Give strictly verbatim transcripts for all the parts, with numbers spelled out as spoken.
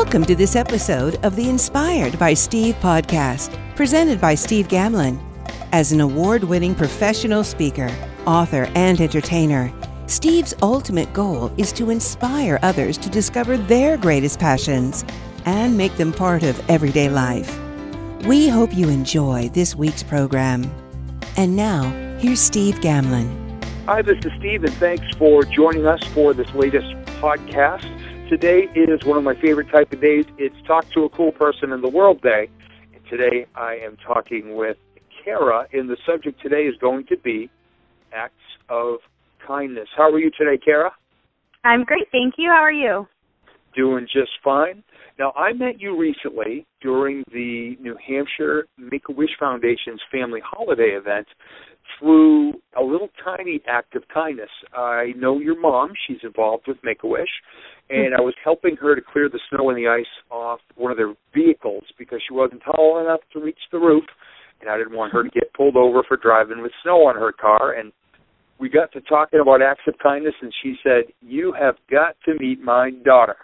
Welcome to this episode of the Inspired by Steve podcast, presented by Steve Gamlin. As an award-winning professional speaker, author, and entertainer, Steve's ultimate goal is to inspire others to discover their greatest passions and make them part of everyday life. We hope you enjoy this week's program. And now, here's Steve Gamlin. Hi, this is Steve, and thanks for joining us for this latest podcast. Today is one of my favorite type of days. It's Talk to a Cool Person in the World Day. And today I am talking with Kara, and the subject today is going to be acts of kindness. How are you today, Kara? I'm great, thank you. How are you? Doing just fine. Now, I met you recently during the New Hampshire Make-A-Wish Foundation's family holiday event through a little tiny act of kindness. I know your mom. She's involved with Make-A-Wish, and I was helping her to clear the snow and the ice off one of their vehicles because she wasn't tall enough to reach the roof, and I didn't want her to get pulled over for driving with snow on her car. And we got to talking about acts of kindness, and she said, "You have got to meet my daughter."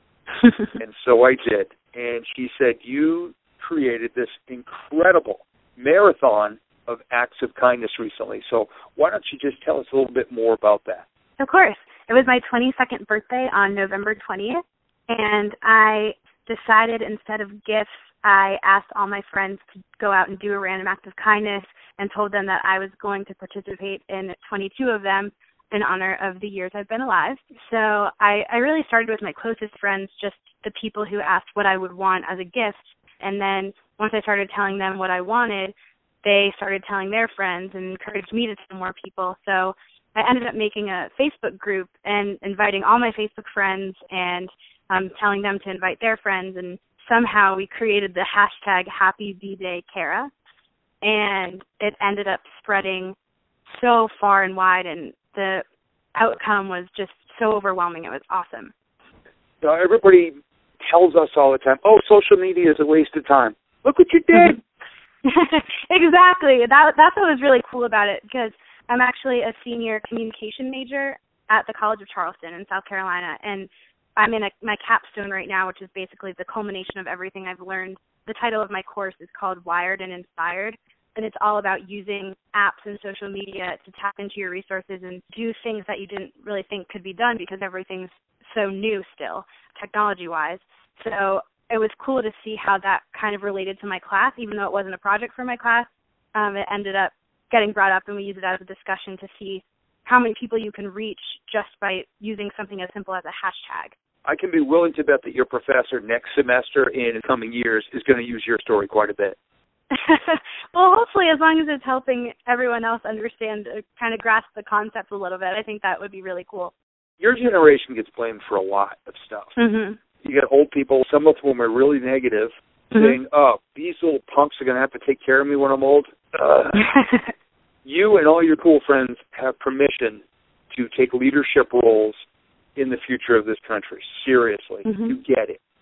And so I did. And she said, you created this incredible marathon of acts of kindness recently. So why don't you just tell us a little bit more about that? Of course. It was my twenty-second birthday on November twentieth, and I decided instead of gifts, I asked all my friends to go out and do a random act of kindness and told them that I was going to participate in twenty-two of them in honor of the years I've been alive. So I, I really started with my closest friends, just the people who asked what I would want as a gift. And then once I started telling them what I wanted, they started telling their friends and encouraged me to tell more people. So I ended up making a Facebook group and inviting all my Facebook friends and um, telling them to invite their friends. And somehow we created the hashtag Happy B-Day Kara. And it ended up spreading so far and wide, and the outcome was just so overwhelming. It was awesome. Now, everybody tells us all the time, oh, social media is a waste of time. Look what you did. Exactly. That, that's what was really cool about it, because I'm actually a senior communication major at the College of Charleston in South Carolina, and I'm in a, my capstone right now, which is basically the culmination of everything I've learned. The title of my course is called Wired and Inspired, and it's all about using apps and social media to tap into your resources and do things that you didn't really think could be done because everything's so new still, technology-wise. So it was cool to see how that kind of related to my class, even though it wasn't a project for my class. Um, it ended up getting brought up, and we used it as a discussion to see how many people you can reach just by using something as simple as a hashtag. I can be willing to bet that your professor next semester and in coming years is going to use your story quite a bit. Well, hopefully, as long as it's helping everyone else understand, uh, kind of grasp the concept a little bit, I think that would be really cool. Your generation gets blamed for a lot of stuff. Mm-hmm. You got old people, some of whom are really negative, mm-hmm. saying, oh, these little punks are going to have to take care of me when I'm old. Uh, you and all your cool friends have permission to take leadership roles in the future of this country. Seriously. Mm-hmm. You get it.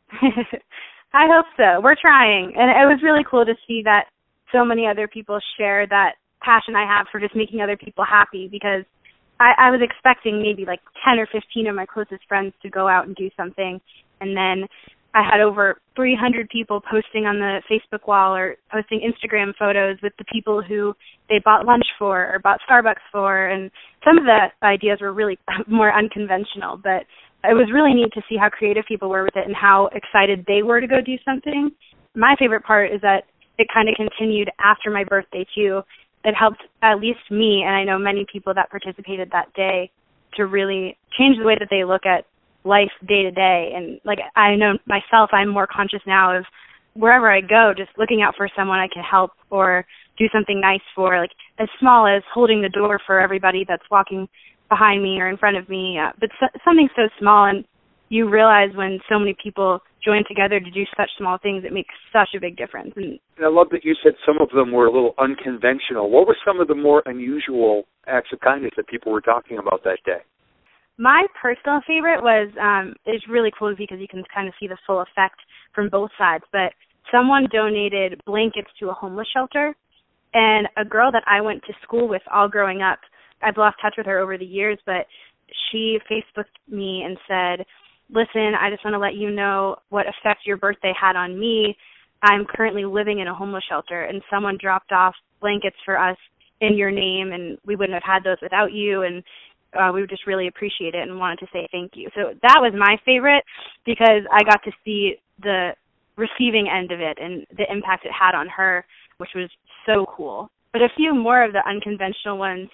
I hope so. We're trying. And it was really cool to see that so many other people share that passion I have for just making other people happy, because I, I was expecting maybe like ten or fifteen of my closest friends to go out and do something. And then I had over three hundred people posting on the Facebook wall or posting Instagram photos with the people who they bought lunch for or bought Starbucks for. And some of the ideas were really more unconventional, but it was really neat to see how creative people were with it and how excited they were to go do something. My favorite part is that it kind of continued after my birthday, too. It helped at least me, and I know many people that participated that day, to really change the way that they look at life day to day. And, like, I know myself, I'm more conscious now of wherever I go, just looking out for someone I can help or do something nice for, like as small as holding the door for everybody that's walking behind me or in front of me, uh, but so, something so small, and you realize when so many people join together to do such small things, it makes such a big difference. And, and I love that you said some of them were a little unconventional. What were some of the more unusual acts of kindness that people were talking about that day? My personal favorite was, um, it's really cool because you can kind of see the full effect from both sides, but someone donated blankets to a homeless shelter, and a girl that I went to school with all growing up, I've lost touch with her over the years, but she Facebooked me and said, listen, I just want to let you know what effect your birthday had on me. I'm currently living in a homeless shelter, and someone dropped off blankets for us in your name, and we wouldn't have had those without you, and uh, we would just really appreciate it and wanted to say thank you. So that was my favorite because I got to see the receiving end of it and the impact it had on her, which was so cool. But a few more of the unconventional ones.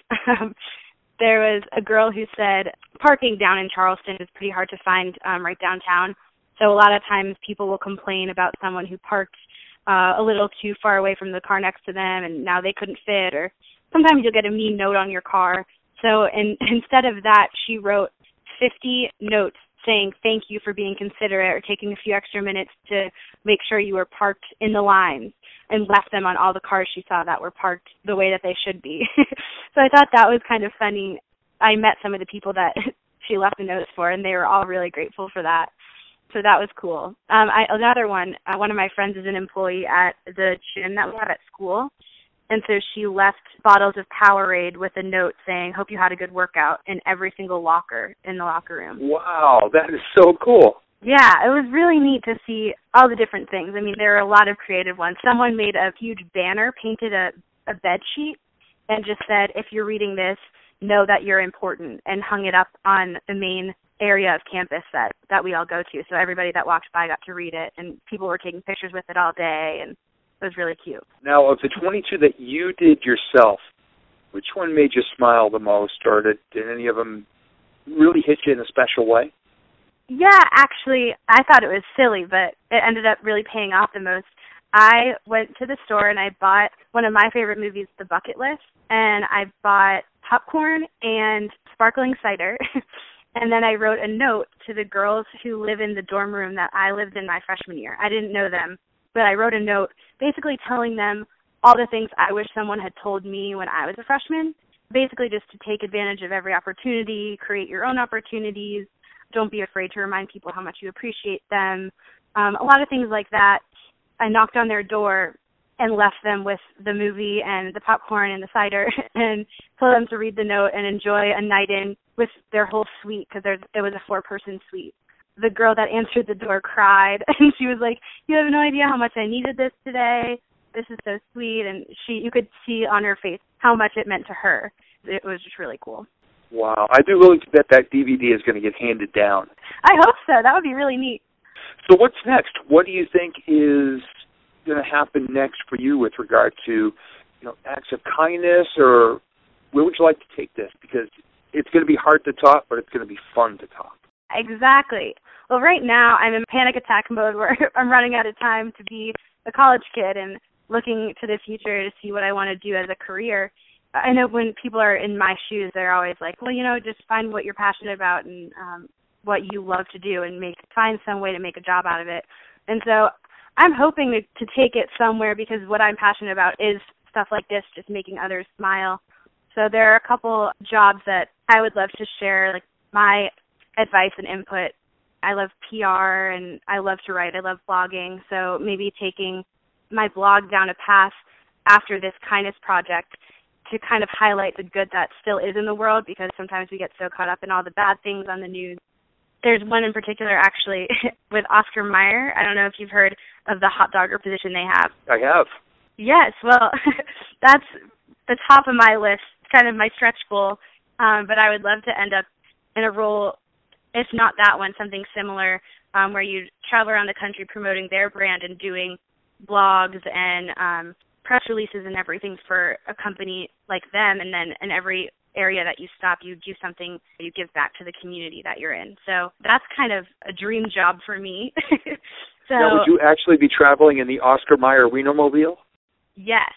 There was a girl who said parking down in Charleston is pretty hard to find um, right downtown. So a lot of times people will complain about someone who parked uh, a little too far away from the car next to them and now they couldn't fit, or sometimes you'll get a mean note on your car. So in, instead of that, she wrote fifty notes saying thank you for being considerate or taking a few extra minutes to make sure you were parked in the lines, and left them on all the cars she saw that were parked the way that they should be. So I thought that was kind of funny. I met some of the people that she left the notes for, and they were all really grateful for that. So that was cool. Um, I, another one, uh, one of my friends is an employee at the gym that we have at school, and so she left bottles of Powerade with a note saying, hope you had a good workout, in every single locker in the locker room. Wow, that is so cool. Yeah, it was really neat to see all the different things. I mean, there are a lot of creative ones. Someone made a huge banner, painted a, a bed sheet, and just said, if you're reading this, know that you're important, and hung it up on the main area of campus that, that we all go to. So everybody that walked by got to read it, and people were taking pictures with it all day, and it was really cute. Now, of the twenty-two that you did yourself, which one made you smile the most, or did, did any of them really hit you in a special way? Yeah, actually, I thought it was silly, but it ended up really paying off the most. I went to the store and I bought one of my favorite movies, The Bucket List, and I bought popcorn and sparkling cider, and then I wrote a note to the girls who live in the dorm room that I lived in my freshman year. I didn't know them, but I wrote a note basically telling them all the things I wish someone had told me when I was a freshman, basically just to take advantage of every opportunity, create your own opportunities, don't be afraid to remind people how much you appreciate them, um, a lot of things like that. I knocked on their door and left them with the movie and the popcorn and the cider and told them to read the note and enjoy a night in with their whole suite, because it was a four-person suite. The girl that answered the door cried, and she was like, you have no idea how much I needed this today. This is so sweet. And she, you could see on her face how much it meant to her. It was just really cool. Wow. I do really bet that D V D is going to get handed down. I hope so. That would be really neat. So what's next? What do you think is going to happen next for you with regard to, you know, acts of kindness, or where would you like to take this? Because it's going to be hard to talk, but it's going to be fun to talk. Exactly. Well, right now I'm in panic attack mode where I'm running out of time to be a college kid and looking to the future to see what I want to do as a career. I know when people are in my shoes, they're always like, well, you know, just find what you're passionate about and um, what you love to do, and make find some way to make a job out of it. And so I'm hoping to, to take it somewhere, because what I'm passionate about is stuff like this, just making others smile. So there are a couple jobs that I would love to share, like my advice and input. I love P R and I love to write. I love blogging. So maybe taking my blog down a path after this kindness project to kind of highlight the good that still is in the world, because sometimes we get so caught up in all the bad things on the news. There's one in particular, actually, with Oscar Mayer. I don't know if you've heard of the hot dogger position they have. I have. Yes, well, that's the top of my list, kind of my stretch goal. Um, but I would love to end up in a role, if not that one, something similar, um, where you travel around the country promoting their brand and doing blogs and um, press releases and everything for a company like them, and then in every area that you stop, you do something, you give back to the community that you're in. So that's kind of a dream job for me. So, now, would you actually be traveling in the Oscar Mayer Wienermobile? Yes.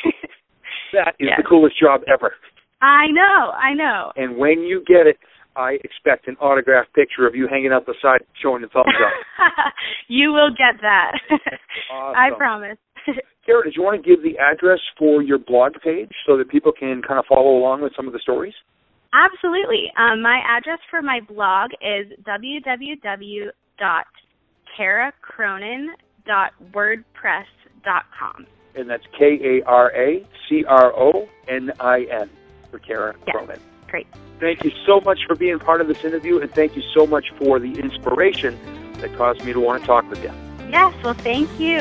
That is yes. the coolest job ever. I know, I know. And when you get it, I expect an autographed picture of you hanging out the side showing the thumbs up. You will get that. Awesome. I promise. Kara, did you want to give the address for your blog page so that people can kind of follow along with some of the stories? Absolutely. Um, my address for my blog is w w w dot kara cronin dot wordpress dot com. And that's K A R A C R O N I N for Kara yes. Cronin. Great. Thank you so much for being part of this interview, and thank you so much for the inspiration that caused me to want to talk with you. Yes, well, thank you.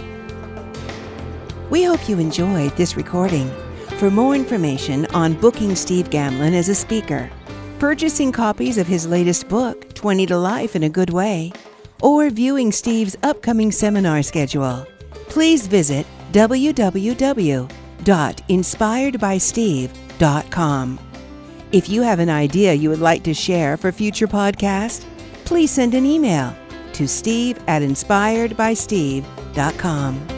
We hope you enjoyed this recording. For more information on booking Steve Gamlin as a speaker, purchasing copies of his latest book, twenty to Life in a Good Way, or viewing Steve's upcoming seminar schedule, please visit w w w dot inspired by steve dot com. If you have an idea you would like to share for future podcasts, please send an email to steve at inspired by steve dot com.